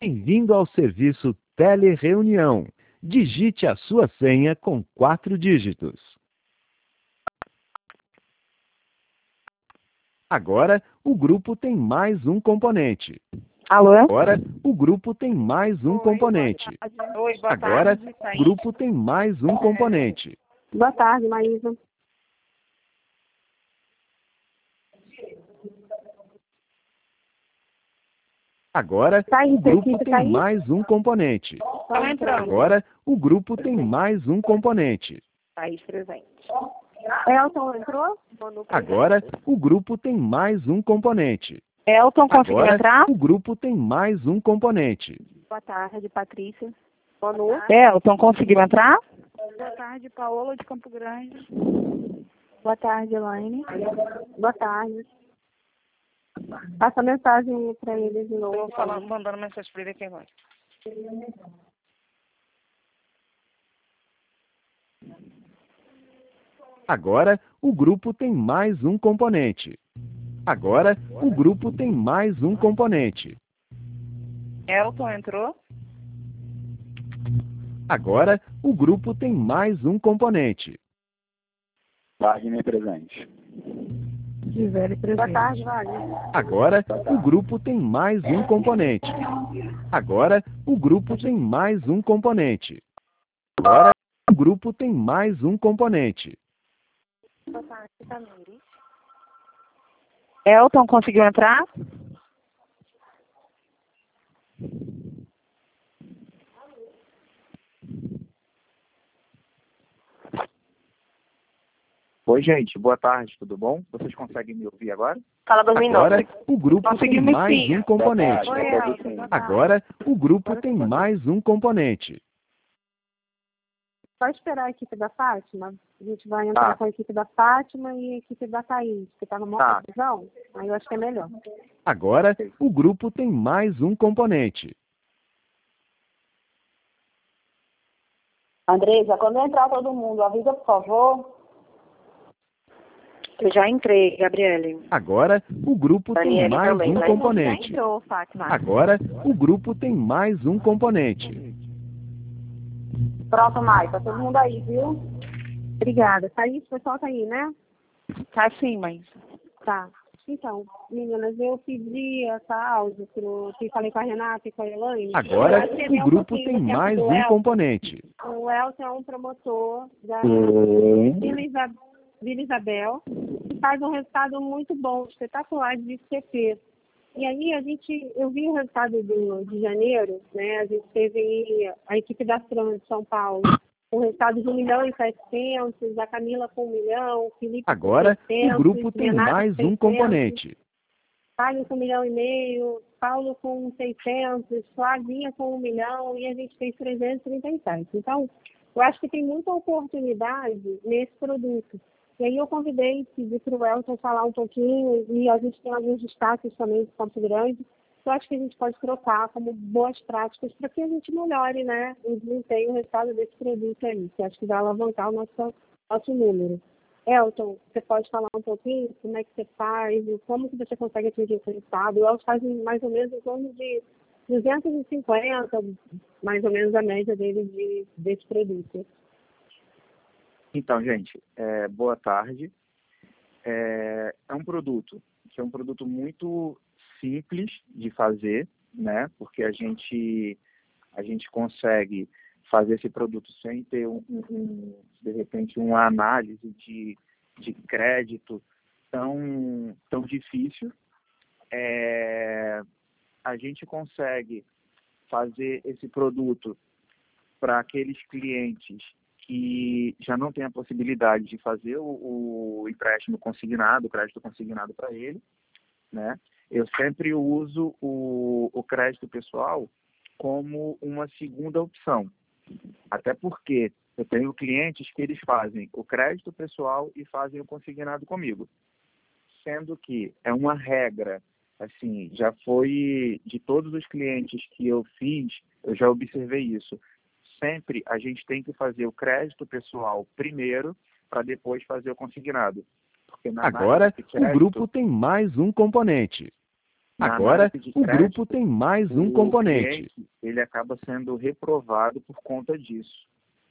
Bem-vindo ao serviço Telereunião. Digite a sua senha com 4 dígitos. Agora, o grupo tem mais um componente. Alô? Agora, o grupo tem mais um componente. Oi, boa Agora, tarde. o grupo tem mais um componente. Boa tarde, Maísa. Agora, Thaís, o grupo equipe, tem Thaís? mais um componente. Estão entrando. Agora, o grupo tem mais um componente. Thaís presente. Elton entrou? Agora, o grupo tem mais um componente. Elton conseguiu Agora, entrar? o grupo tem mais um componente. Boa tarde, Patrícia. Manu? Elton conseguiu entrar? Boa tarde, Paola de Campo Grande. Boa tarde, Elaine. Boa tarde. Passa a mensagem para eles de novo. Estou mandando mensagem para ele aqui agora. Agora, o grupo tem mais um componente. Agora, o grupo tem mais um componente. Elton entrou? Agora, o grupo tem mais um componente. Wagner presente. Gisele presente. Boa tarde, Wagner. Agora, o grupo tem mais um componente. Agora, o grupo tem mais um componente. Agora, o grupo tem mais um componente. Boa tarde, Tamires. Elton conseguiu entrar? Oi, gente. Boa tarde, tudo bom? Vocês conseguem me ouvir agora? Fala 2 Agora, minutos. o grupo tem Conseguimos mais sim. um componente. Oi, Elton. Boa tarde. Agora, o grupo tem mais um componente. Só esperar a equipe da Fátima. A gente vai entrar com a equipe da Fátima e a equipe da Thaís, que está numa confusão. Aí eu acho que é melhor. Agora, o grupo tem mais um componente. Andresa, quando entrar todo mundo, avisa, por favor. Eu já entrei, Gabriele. Agora, o grupo tem Daniele mais também, um mas componente. Já entrou, Fátima. Agora, o grupo tem mais um componente. Pronto, Mai, tá todo mundo aí, viu? Obrigada. Thaís, o pessoal tá aí, né? Tá sim, mas... Tá. Então, meninas, eu pedi essa áudio que falei com a Renata e com a Elaine. Agora, o grupo tem mais um componente. O Elton é um promotor da Vila Isabel, que faz um resultado muito bom, espetacular de CP. E aí eu vi o resultado de janeiro, né? A gente teve a equipe da Fran de São Paulo, o resultado de 1.700.000, a Camila com 1 milhão, o Felipe Agora, com 600, o grupo tem Renato mais um 600, componente. Fábio com 1,5 milhão, Paulo com 600, Flavinha com 1 milhão e a gente fez 337. Então, eu acho que tem muita oportunidade nesse produto. E aí eu convidei, pedi para o Elton falar um pouquinho, e a gente tem alguns destaques também de Campo Grande, que eu acho que a gente pode trocar como boas práticas para que a gente melhore, né, o desempenho, o resultado desse produto aí, que acho que vai alavancar o nosso número. Elton, você pode falar um pouquinho como é que você faz, como que você consegue atingir esse resultado? O Elton faz mais ou menos em torno de 250, mais ou menos a média dele desse produto. Então, gente, boa tarde. É um produto que é um produto muito simples de fazer, né? Porque a gente consegue fazer esse produto sem ter de repente uma análise de crédito tão difícil. A gente consegue fazer esse produto para aqueles clientes que já não têm a possibilidade de fazer o empréstimo consignado, o crédito consignado para ele, né? Eu sempre uso o crédito pessoal como uma segunda opção, até porque eu tenho clientes que eles fazem o crédito pessoal e fazem o consignado comigo, sendo que é uma regra, assim, já foi de todos os clientes que eu fiz, eu já observei isso. Sempre a gente tem que fazer o crédito pessoal primeiro, para depois fazer o consignado. Porque Agora, o grupo tem mais um componente. Na Agora, análise de o crédito, grupo tem mais um o componente. cliente, ele acaba sendo reprovado por conta disso.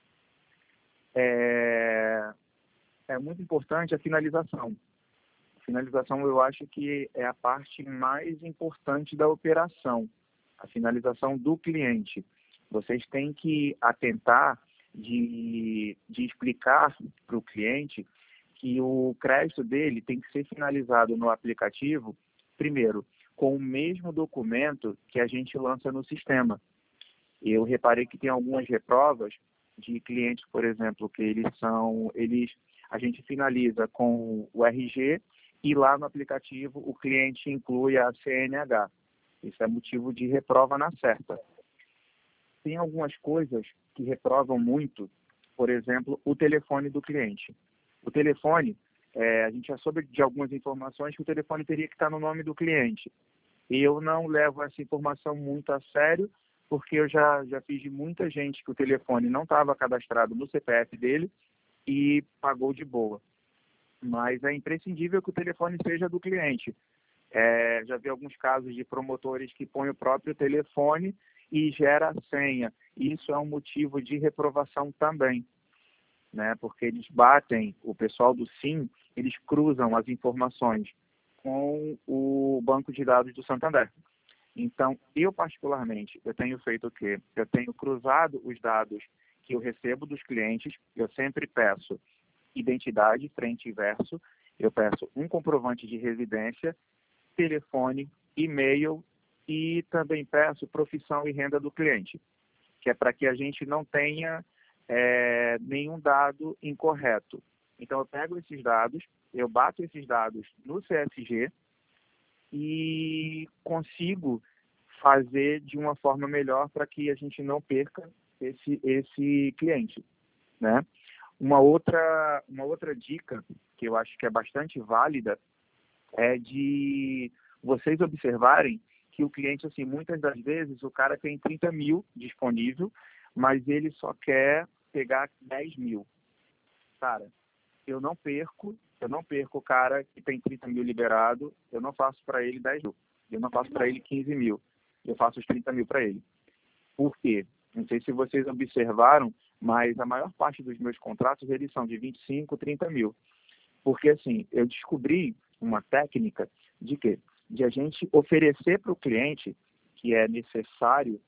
É muito importante a finalização. A finalização, eu acho que é a parte mais importante da operação, a finalização do cliente. Vocês têm que atentar de explicar para o cliente que o crédito dele tem que ser finalizado no aplicativo, primeiro, com o mesmo documento que a gente lança no sistema. Eu reparei que tem algumas reprovas de clientes, por exemplo, que a gente finaliza com o RG e lá no aplicativo o cliente inclui a CNH. Isso é motivo de reprova na certa. Tem algumas coisas que reprovam muito, por exemplo, o telefone do cliente. O telefone, a gente já soube de algumas informações que o telefone teria que estar no nome do cliente. Eu não levo essa informação muito a sério, porque eu já fiz de muita gente que o telefone não estava cadastrado no CPF dele e pagou de boa. Mas é imprescindível que o telefone seja do cliente. Já vi alguns casos de promotores que põem o próprio telefone e gera a senha. Isso é um motivo de reprovação também, né? Porque eles batem, o pessoal do SIM, eles cruzam as informações com o banco de dados do Santander. Então, eu particularmente, eu tenho feito o quê? Eu tenho cruzado os dados que eu recebo dos clientes, eu sempre peço identidade, frente e verso, eu peço um comprovante de residência, telefone, e-mail e também peço profissão e renda do cliente, que é para que a gente não tenha nenhum dado incorreto. Então, eu pego esses dados, eu bato esses dados no CSG e consigo fazer de uma forma melhor para que a gente não perca esse cliente, né? Uma outra dica que eu acho que é bastante válida é de vocês observarem que o cliente, assim, muitas das vezes, o cara tem 30 mil disponível, mas ele só quer pegar 10 mil. Cara, eu não perco o cara que tem 30 mil liberado, eu não faço para ele 10 mil, eu não faço para ele 15 mil, eu faço os 30 mil para ele. Por quê? Não sei se vocês observaram, mas a maior parte dos meus contratos, eles são de 25, 30 mil. Porque, assim, eu descobri uma técnica de quê? De a gente oferecer para o cliente que é necessário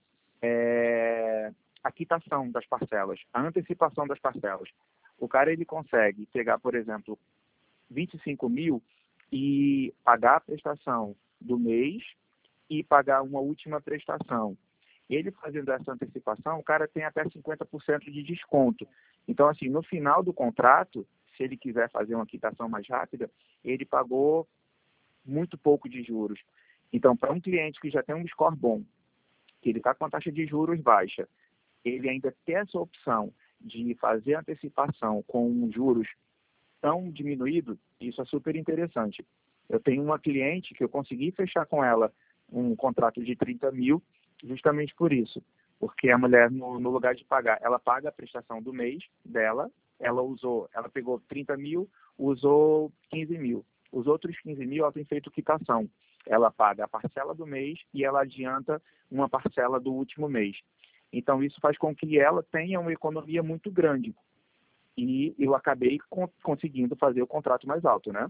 a quitação das parcelas, a antecipação das parcelas. O cara, ele consegue pegar, por exemplo, 25 mil e pagar a prestação do mês e pagar uma última prestação. Ele fazendo essa antecipação, o cara tem até 50% de desconto. Então, assim, no final do contrato, se ele quiser fazer uma quitação mais rápida, ele pagou muito pouco de juros. Então, para um cliente que já tem um score bom, que ele está com a taxa de juros baixa, ele ainda tem essa opção de fazer antecipação com juros tão diminuído, isso é super interessante. Eu tenho uma cliente que eu consegui fechar com ela um contrato de 30 mil, justamente por isso, porque a mulher, no lugar de pagar, ela paga a prestação do mês dela, ela pegou 30 mil, usou 15 mil. Os outros 15 mil, ela tem feito quitação. Ela paga a parcela do mês e ela adianta uma parcela do último mês. Então, isso faz com que ela tenha uma economia muito grande. E eu acabei conseguindo fazer o contrato mais alto, né?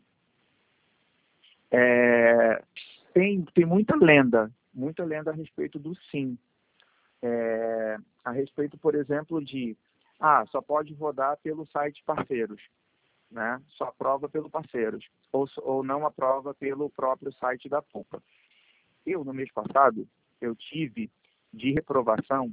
Tem muita lenda a respeito do SIM. A respeito, por exemplo, de só pode rodar pelo site parceiros, né? Só aprova pelo parceiros, ou não aprova pelo próprio site da Poupa. Eu, no mês passado, eu tive de reprovação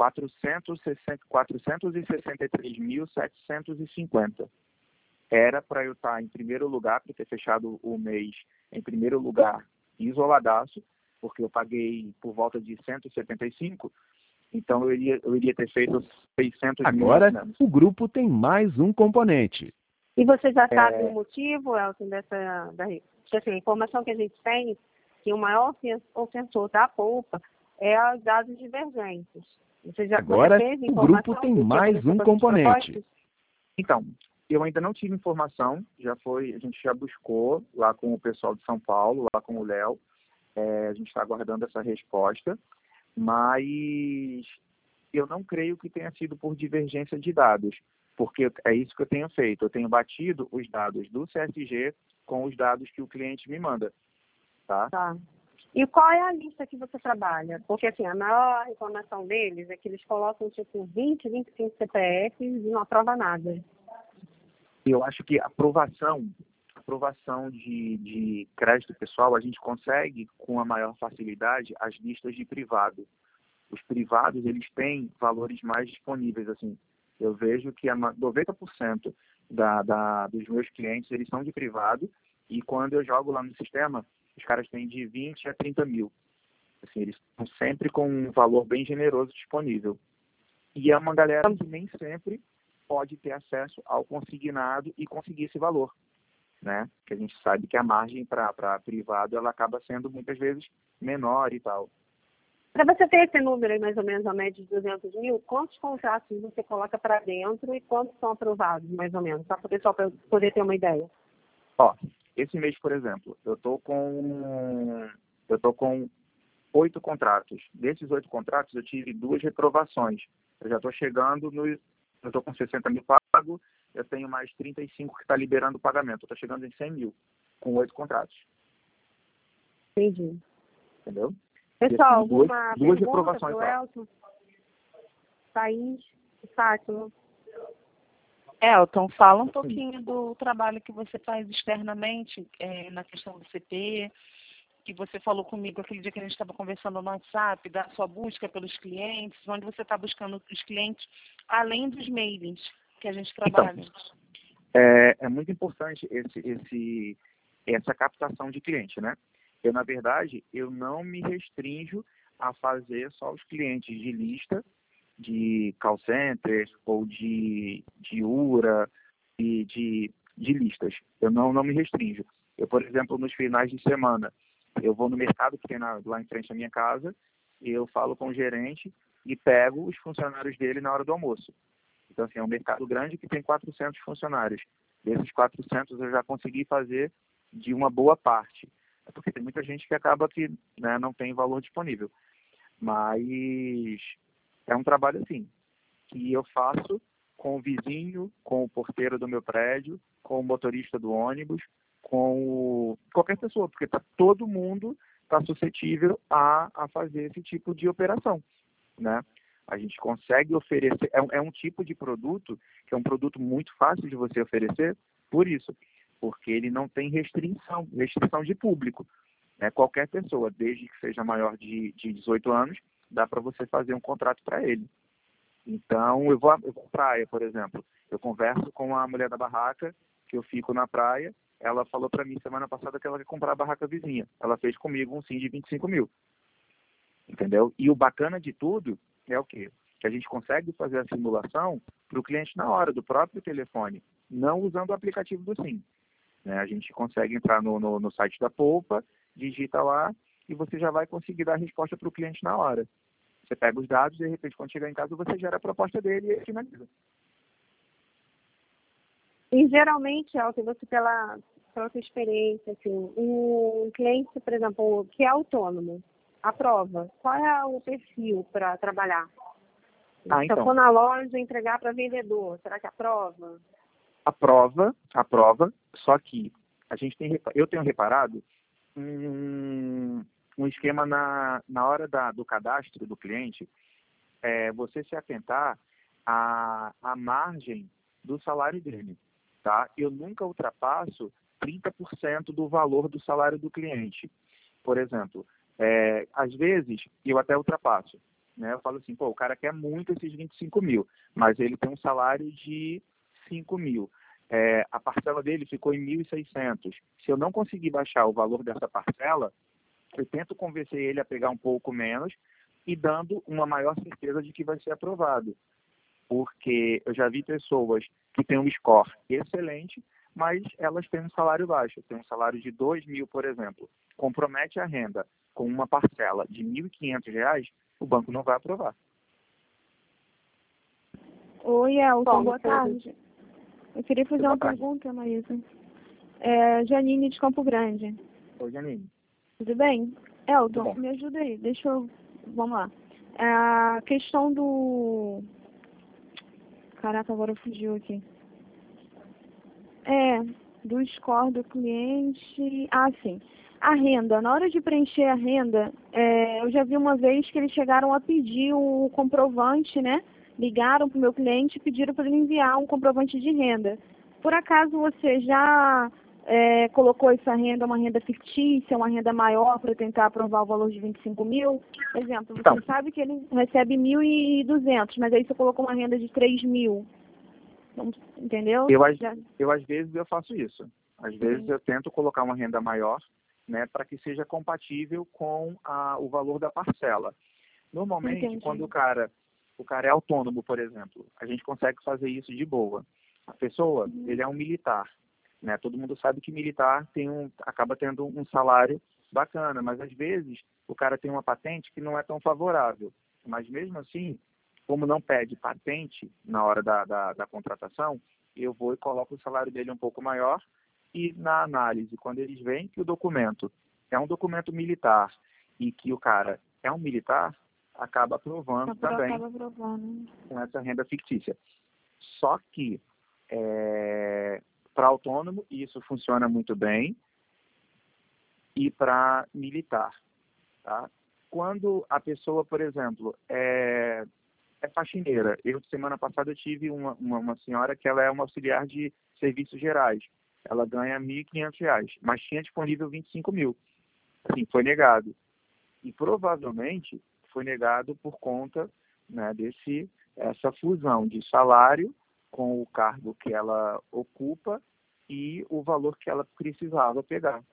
463.750. Era para eu estar em primeiro lugar, para ter fechado o mês em primeiro lugar, isoladaço, porque eu paguei por volta de 175, então eu iria ter feito 600 mil. Agora, o grupo tem mais um componente. E você já sabe o motivo, Elton, a informação que a gente tem, que o maior ofensor da Poupa é os dados divergentes. Agora, o grupo tem mais um componente. Então, eu ainda não tive informação, a gente já buscou lá com o pessoal de São Paulo, lá com o Léo, A gente está aguardando essa resposta, mas eu não creio que tenha sido por divergência de dados, porque é isso que eu tenho feito. Eu tenho batido os dados do CSG com os dados que o cliente me manda, tá? Tá. E qual é a lista que você trabalha? Porque, assim, a maior reclamação deles é que eles colocam, tipo, 20, 25 CPFs e não aprova nada. Eu acho que aprovação de crédito pessoal, a gente consegue com a maior facilidade as listas de privado. Os privados, eles têm valores mais disponíveis, assim. Eu vejo que 90% dos meus clientes, eles são de privado, e quando eu jogo lá no sistema, os caras têm de 20 a 30 mil. Assim, eles estão sempre com um valor bem generoso disponível. E é uma galera que nem sempre pode ter acesso ao consignado e conseguir esse valor, né? Que a gente sabe que a margem para privado, ela acaba sendo muitas vezes menor e tal. Para você ter esse número aí, mais ou menos, a média de 200 mil, quantos contratos você coloca para dentro e quantos são aprovados, mais ou menos? Só para o pessoal poder ter uma ideia. Ó, esse mês, por exemplo, eu tô com 8 contratos. Desses 8 contratos, eu tive 2 reprovações. Eu já estou chegando eu estou com 60 mil pago, eu tenho mais 35 que está liberando o pagamento. Eu estou chegando em 100 mil, com 8 contratos. Entendi. Entendeu? Pessoal, alguma duas pergunta reprovações para o Elton? Thaís, Fátima. Elton, fala um pouquinho do trabalho que você faz externamente na questão do CP, que você falou comigo aquele dia que a gente estava conversando no WhatsApp, da sua busca pelos clientes, onde você está buscando os clientes, além dos mailings que a gente trabalha. Então, é muito importante essa captação de cliente, né? Eu, na verdade, eu não me restringo a fazer só os clientes de lista, de call centers ou de URA e de listas. Eu não me restringo. Eu, por exemplo, nos finais de semana, eu vou no mercado que tem lá em frente à minha casa, eu falo com o gerente e pego os funcionários dele na hora do almoço. Então, assim, é um mercado grande que tem 400 funcionários. Desses 400 eu já consegui fazer de uma boa parte. É porque tem muita gente que acaba que, né, não tem valor disponível. Mas é um trabalho assim, que eu faço com o vizinho, com o porteiro do meu prédio, com o motorista do ônibus, com qualquer pessoa, porque todo mundo está suscetível a fazer esse tipo de operação, né? A gente consegue oferecer, é um tipo de produto que é um produto muito fácil de você oferecer, por isso, porque ele não tem restrição de público, né? Qualquer pessoa, desde que seja maior de 18 anos, dá para você fazer um contrato para ele. Então, eu vou à praia, por exemplo, eu converso com a mulher da barraca, que eu fico na praia, ela falou para mim semana passada que ela quer comprar a barraca vizinha. Ela fez comigo um sim de 25 mil. Entendeu? E o bacana de tudo é o quê? Que a gente consegue fazer a simulação para o cliente na hora, do próprio telefone, não usando o aplicativo do Sim. Né? A gente consegue entrar no site da Poupa, digita lá e você já vai conseguir dar a resposta para o cliente na hora. Você pega os dados e, de repente, quando chegar em casa, você gera a proposta dele e ele finaliza. E, geralmente, Elton, você, pela sua experiência, assim, um cliente, por exemplo, que é autônomo, aprova. Qual é o perfil para trabalhar? Se eu for na loja entregar para vendedor, será que aprova? Aprova, só que eu tenho reparado um esquema na hora do cadastro do cliente, você se atentar à margem do salário dele, tá? Eu nunca ultrapasso 30% do valor do salário do cliente. Por exemplo, às vezes eu até ultrapasso, né? Eu falo assim, o cara quer muito esses 25 mil, mas ele tem um salário de 5 mil. A parcela dele ficou em 1.600. Se eu não conseguir baixar o valor dessa parcela, eu tento convencer ele a pegar um pouco menos e dando uma maior certeza de que vai ser aprovado. Porque eu já vi pessoas que têm um score excelente, mas elas têm um salário baixo. Tem um salário de 2 mil, por exemplo. Compromete a renda com uma parcela de R$ 1.500, o banco não vai aprovar. Oi, Elton, boa tarde. Eu queria fazer uma pergunta, Maísa. Janine de Campo Grande. Oi, Janine. Tudo bem? Elton, me ajuda aí. Vamos lá. A questão do... Caraca, agora fugiu aqui. Do score do cliente... sim. A renda. Na hora de preencher a renda, eu já vi uma vez que eles chegaram a pedir o comprovante, né? Ligaram para o meu cliente e pediram para ele enviar um comprovante de renda. Por acaso você já colocou essa renda, uma renda fictícia, uma renda maior para tentar aprovar o valor de 25 mil? Por exemplo, você sabe que ele recebe 1.200, mas aí você colocou uma renda de 3 mil. Entendeu? Eu às vezes eu faço isso. Às vezes eu tento colocar uma renda maior, né, para que seja compatível com o valor da parcela. Normalmente, quando o cara é autônomo, por exemplo, a gente consegue fazer isso de boa. A pessoa, ele é um militar, né? Todo mundo sabe que militar acaba tendo um salário bacana, mas às vezes o cara tem uma patente que não é tão favorável. Mas mesmo assim, como não pede patente na hora da contratação, eu vou e coloco o salário dele um pouco maior. E na análise, quando eles veem que o documento é um documento militar e que o cara é um militar, acaba aprovando também com essa renda fictícia. Só que para autônomo isso funciona muito bem e para militar. Tá? Quando a pessoa, por exemplo, é faxineira. Semana passada, eu tive uma senhora que ela é uma auxiliar de serviços gerais. Ela ganha R$ 1.500, mas tinha disponível 25 mil. Assim, foi negado. E provavelmente foi negado por conta, né, essa fusão de salário com o cargo que ela ocupa e o valor que ela precisava pegar.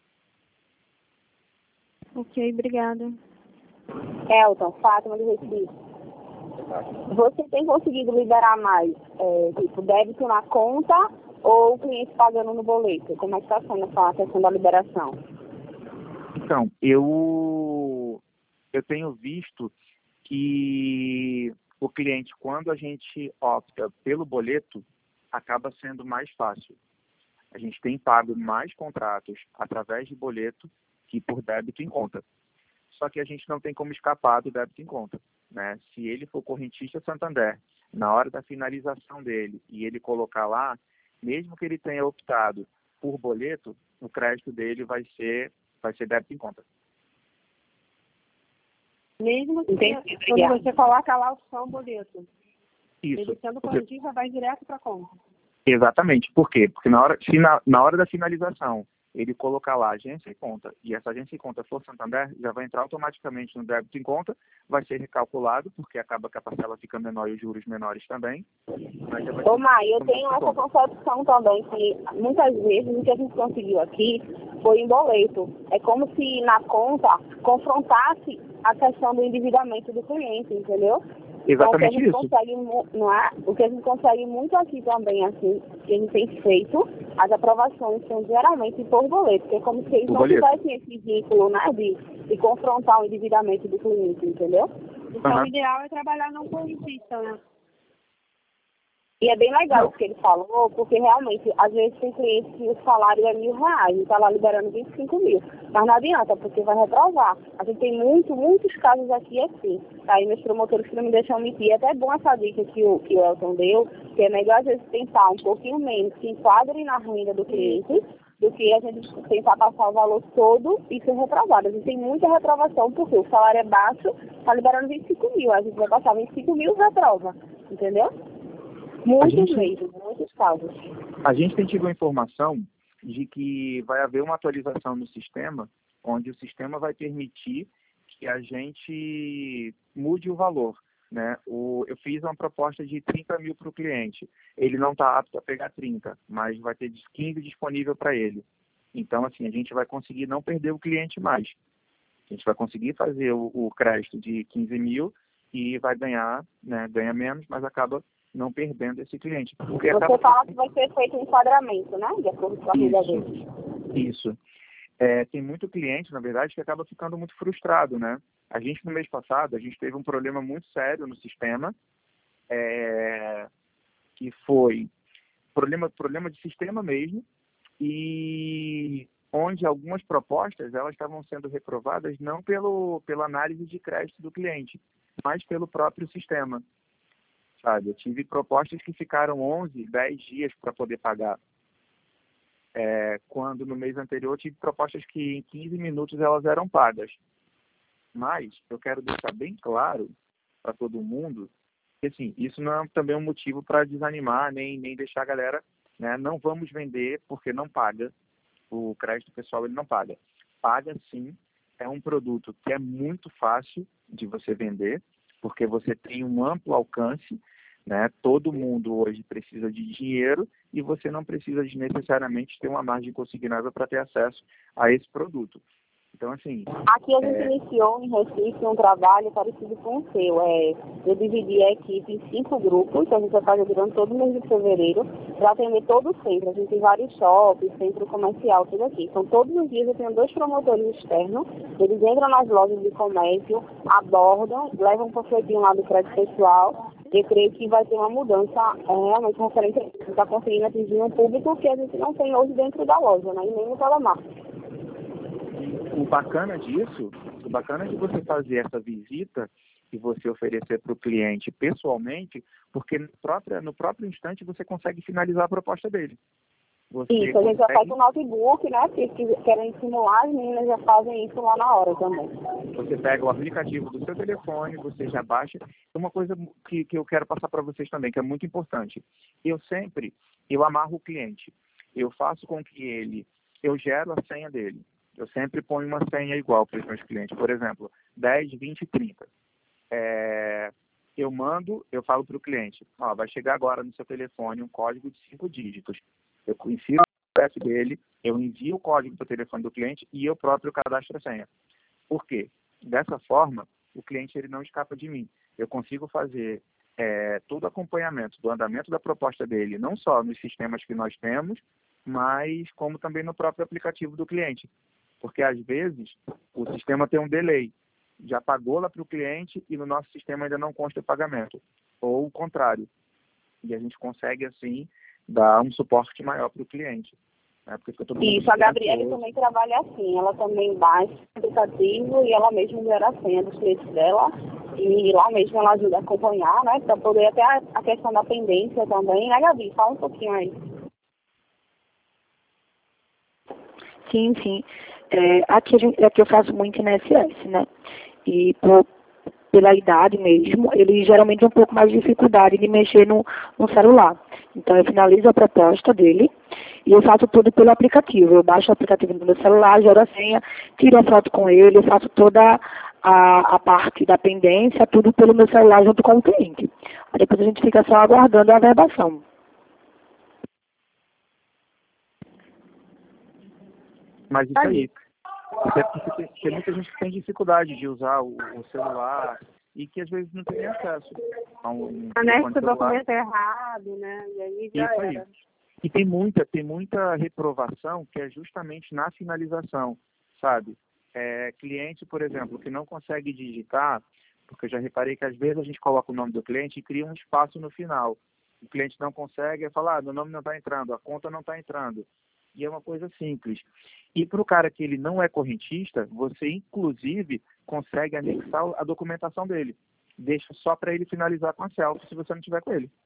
Ok, obrigada. Elton, Fátima do Recife. Você tem conseguido liberar mais, débito na conta ou o cliente pagando no boleto? Como é que está sendo essa questão da liberação? Então, eu tenho visto que o cliente, quando a gente opta pelo boleto, acaba sendo mais fácil. A gente tem pago mais contratos através de boleto que por débito em conta. Só que a gente não tem como escapar do débito em conta, né? Se ele for correntista Santander, na hora da finalização dele, e ele colocar lá, mesmo que ele tenha optado por boleto, o crédito dele vai ser débito em conta. Mesmo que quando você coloca lá a opção boleto. Isso. Ele sendo correntista, vai direto para a conta. Exatamente. Por quê? Porque na hora da finalização, ele colocar lá agência e conta, e essa agência e conta for Santander, já vai entrar automaticamente no débito em conta, vai ser recalculado, porque acaba que a parcela fica menor e os juros menores também. Ô, Mai, eu tenho essa concepção também, que muitas vezes o que a gente conseguiu aqui foi em boleto. É como se na conta confrontasse a questão do endividamento do cliente, entendeu? Exatamente isso. O que a gente consegue muito aqui também, assim, que a gente tem feito, as aprovações são geralmente por boleto, porque é como se eles não tivessem esse vínculo, né, de confrontar o endividamento do cliente, entendeu? Então, o ideal é trabalhar não correntista, né? E é bem legal o que ele falou, porque realmente, às vezes tem cliente que o salário é R$1.000 e está lá liberando 25 mil. Mas não adianta, porque vai reprovar. A gente tem muitos casos aqui assim. Aí meus promotores que não me deixam mentir. É até bom essa dica que o Elton deu, que é melhor às vezes tentar um pouquinho menos que enquadre na renda do cliente, do que a gente tentar passar o valor todo e ser reprovado. A gente tem muita reprovação, porque o salário é baixo, está liberando 25 mil. A gente vai passar 25 mil e reprova, entendeu? Muitos casos. A gente tem tido a informação de que vai haver uma atualização no sistema, onde o sistema vai permitir que a gente mude o valor, né? Eu fiz uma proposta de 30 mil para o cliente. Ele não está apto a pegar 30, mas vai ter 15 disponível para ele. Então, assim, a gente vai conseguir não perder o cliente mais. A gente vai conseguir fazer o crédito de 15 mil e vai ganhar, né? Ganha menos, mas acaba não perdendo esse cliente. Porque você fala que vai ser feito um enquadramento, né? De acordo com a vida dele. Isso. Tem muito cliente, na verdade, que acaba ficando muito frustrado, né? A gente, no mês passado, a gente teve um problema muito sério no sistema, que foi problema de sistema mesmo, e onde algumas propostas elas estavam sendo reprovadas não pela análise de crédito do cliente, mas pelo próprio sistema. Sabe? Eu tive propostas que ficaram 11, 10 dias para poder pagar. Quando no mês anterior eu tive propostas que em 15 minutos elas eram pagas. Mas eu quero deixar bem claro para todo mundo que assim, isso não é também um motivo para desanimar, nem deixar a galera, né, não vamos vender porque não paga. O crédito pessoal ele não paga. Paga sim, é um produto que é muito fácil de você vender, porque você tem um amplo alcance, né? Todo mundo hoje precisa de dinheiro e você não precisa de necessariamente ter uma margem consignável para ter acesso a esse produto. Então, assim... Aqui a gente iniciou em Recife um trabalho parecido com o seu. Eu dividi a equipe em 5 grupos, que a gente vai fazer durante todo o mês de fevereiro, para atender todo o centro. A gente tem vários shoppings, centro comercial, tudo aqui. Então, todos os dias eu tenho 2 promotores externos, eles entram nas lojas de comércio, abordam, levam um panfletinho lá do crédito pessoal. Eu creio que vai ter uma mudança realmente referente a gente está conseguindo atingir um público que a gente não tem hoje dentro da loja, né? E nem no telemarketing. O bacana disso, o bacana de você fazer essa visita e você oferecer para o cliente pessoalmente, porque no próprio instante você consegue finalizar a proposta dele. Isso, a gente já faz o notebook, né? Se querem simular, as meninas já fazem isso lá na hora também. Você pega o aplicativo do seu telefone, você já baixa. Uma coisa que eu quero passar para vocês também, que é muito importante. Eu amarro o cliente. Eu faço com que eu gero a senha dele. Eu sempre ponho uma senha igual para os meus clientes. Por exemplo, 10, 20, 30. Eu falo para o cliente, vai chegar agora no seu telefone um código de 5 dígitos. Eu insiro o CPF dele, eu envio o código para o telefone do cliente e eu próprio cadastro a senha. Por quê? Dessa forma, o cliente ele não escapa de mim. Eu consigo fazer todo o acompanhamento do andamento da proposta dele, não só nos sistemas que nós temos, mas como também no próprio aplicativo do cliente. Porque, às vezes, o sistema tem um delay. Já pagou lá para o cliente e no nosso sistema ainda não consta o pagamento. Ou o contrário. E a gente consegue, assim, dar um suporte maior para o cliente. Né? Isso, a Gabriela também trabalha assim. Ela também baixa o aplicativo e ela mesma gera a senha dos clientes dela. E lá mesmo ela ajuda a acompanhar, né? Para poder até a questão da pendência também. Né, Gabi? Fala um pouquinho aí. Sim. Aqui eu faço muito INSS, né? E pela idade mesmo, ele geralmente tem um pouco mais de dificuldade de mexer no celular. Então, eu finalizo a proposta dele e eu faço tudo pelo aplicativo. Eu baixo o aplicativo no meu celular, gero a senha, tiro a foto com ele, eu faço toda a parte da pendência, tudo pelo meu celular junto com o cliente. Aí depois a gente fica só aguardando a averbação. Mas isso aí, até porque tem muita gente que tem dificuldade de usar o celular e que às vezes não tem acesso a um anexo o documento errado, né? E aí já isso era. Aí. E tem muita reprovação que é justamente na finalização, sabe? Cliente, por exemplo, que não consegue digitar, porque eu já reparei que às vezes a gente coloca o nome do cliente e cria um espaço no final. O cliente não consegue, falar, meu nome não está entrando, a conta não está entrando. E é uma coisa simples. E para o cara que ele não é correntista, você inclusive consegue anexar a documentação dele. Deixa só para ele finalizar com a selfie, se você não tiver com ele.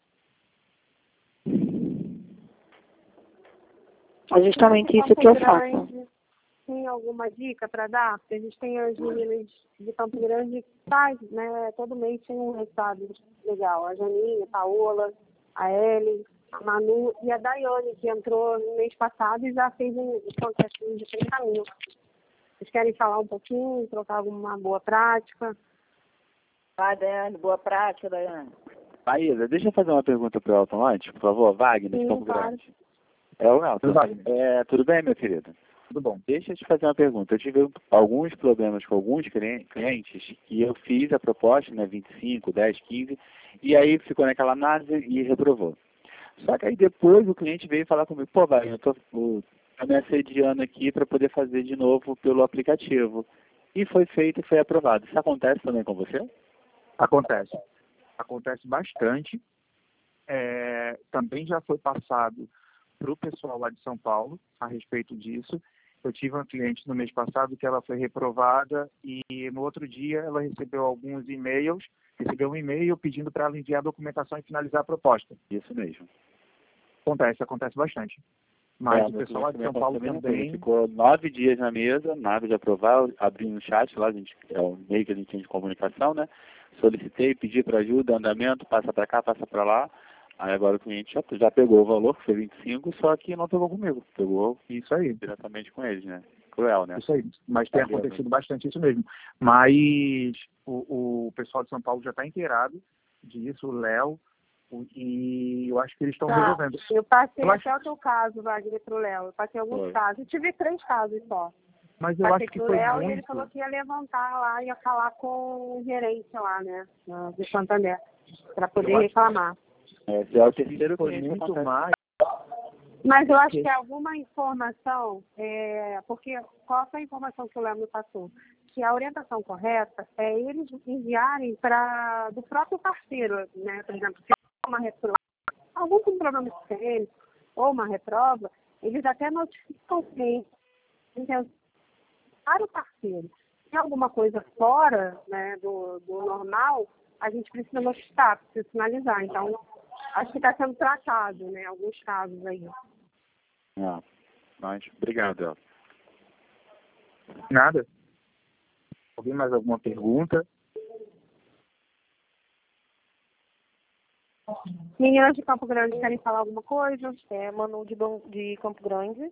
É justamente isso que eu faço. Tem alguma dica para dar? Porque a gente tem as meninas de Campo Grande que faz, né? Todo mês tem um resultado legal. A Janine, a Paola, a Ellen, a Manu e a Daiane, que entrou no mês passado e já fez um contratinho de 30 mil. Vocês querem falar um pouquinho, trocar alguma boa prática? Vai, Daiane, boa prática, Daiane. Maísa, deixa eu fazer uma pergunta para o Elton antes, por favor. Wagner, de Campo Grande. É o Elton. Tudo bem, meu querido? Tudo bom. Deixa eu te fazer uma pergunta. Eu tive alguns problemas com alguns clientes e eu fiz a proposta, né, 25, 10, 15, e aí ficou naquela análise e reprovou. Só que aí depois o cliente veio falar comigo, Wagner, eu tô me assediando aqui para poder fazer de novo pelo aplicativo. E foi feito e foi aprovado. Isso acontece também com você? Acontece. Acontece bastante. Também já foi passado para o pessoal lá de São Paulo a respeito disso. Eu tive uma cliente no mês passado que ela foi reprovada e no outro dia ela recebeu alguns e-mails, recebeu um e-mail pedindo para ela enviar a documentação e finalizar a proposta. Isso mesmo. Acontece bastante. Mas o pessoal lá de São Paulo também... Ficou 9 dias na mesa, nada de aprovar, abri um chat lá, é um meio que a gente tem de comunicação, né? Solicitei, pedi para ajuda, andamento, passa para cá, passa para lá. Aí agora o cliente já pegou o valor, que foi 25, só que não pegou comigo. Pegou isso aí diretamente com eles, né? Cruel, né? Isso aí. Mas tem acontecido bastante isso mesmo. Mas o pessoal de São Paulo já está inteirado disso, o Léo, e eu acho que eles estão resolvendo. Eu passei até o teu caso, Wagner, para o Léo. Eu passei alguns casos. Eu tive 3 casos só. Mas eu acho que foi Léo, muito... e ele falou que ia levantar lá, ia falar com o gerente lá, né, de Santander, para poder reclamar. Esse é o terceiro foi cliente muito mais. Mas eu acho que alguma informação, porque qual foi a informação que o Léo me passou? Que a orientação correta é eles enviarem do próprio parceiro, né? Por exemplo, se uma reprova, algum problema sistêmico ou uma reprova, eles até notificam quem para o parceiro. Se alguma coisa fora, né, do normal, a gente precisa notificar, precisa sinalizar. Então, acho que está sendo tratado, né? Alguns casos aí. Mas, obrigado. Nada. Alguém mais alguma pergunta? Meninas de Campo Grande querem falar alguma coisa? Manu de Campo Grande.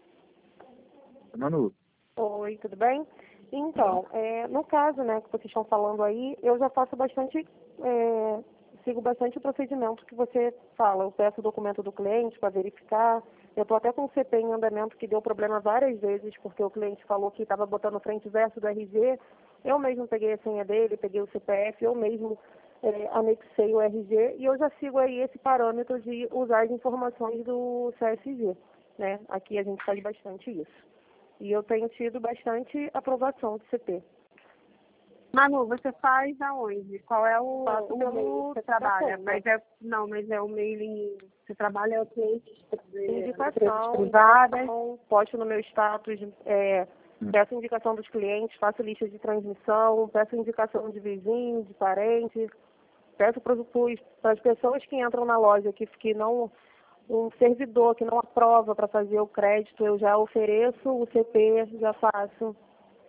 Manu. Oi, tudo bem? Então, no caso, né, que vocês estão falando aí, eu já faço bastante, sigo bastante o procedimento que você fala. Eu peço o documento do cliente para verificar. Eu estou até com o CP em andamento que deu problema várias vezes, porque o cliente falou que estava botando frente e verso do RG. Eu mesmo peguei a senha dele, peguei o CPF, eu mesmo anexei o RG, e eu já sigo aí esse parâmetro de usar as informações do CSG, né? Aqui a gente faz bastante isso. E eu tenho tido bastante aprovação do CP. Manu, você faz aonde? Qual é o meio que você trabalha? Mas é o mailing. Você trabalha o cliente indicação privada. Posto no meu status, peço indicação dos clientes, faço lista de transmissão, peço indicação de vizinho, de parente, peço para as pessoas que entram na loja que não, um servidor que não aprova para fazer o crédito, eu já ofereço o CP, já faço.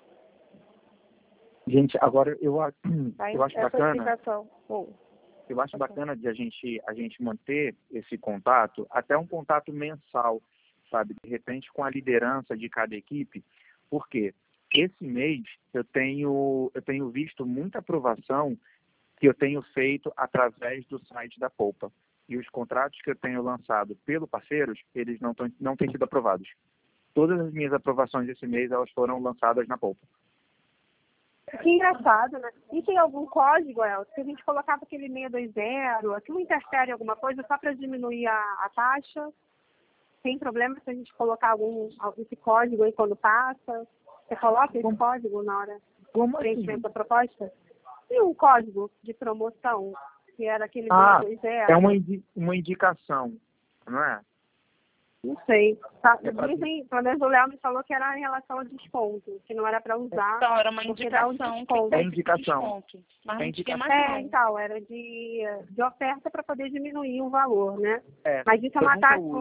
Gente, agora eu acho bacana. Eu acho bacana de a gente manter esse contato, até um contato mensal, sabe? De repente com a liderança de cada equipe, porque esse mês eu tenho visto muita aprovação que eu tenho feito através do site da Poupa. E os contratos que eu tenho lançado pelo parceiros, eles não têm sido aprovados. Todas as minhas aprovações desse mês, elas foram lançadas na Poupa. Que engraçado, né? E tem algum código, Elton, que a gente colocava aquele 620, aquilo interfere em alguma coisa só para diminuir a taxa? Tem problema se a gente colocar esse código aí quando passa? Você coloca esse código na hora do preenchimento da proposta? E um código de promoção, que era aquele 620. É uma indicação, não é? Não sei. Dizem, pelo menos o Léo me falou que era em relação ao desconto, que não era para usar. Então, era uma indicação. É indicação. Mas não tinha mais não. Então, era de oferta para poder diminuir o valor, né? Mas isso é uma taxa.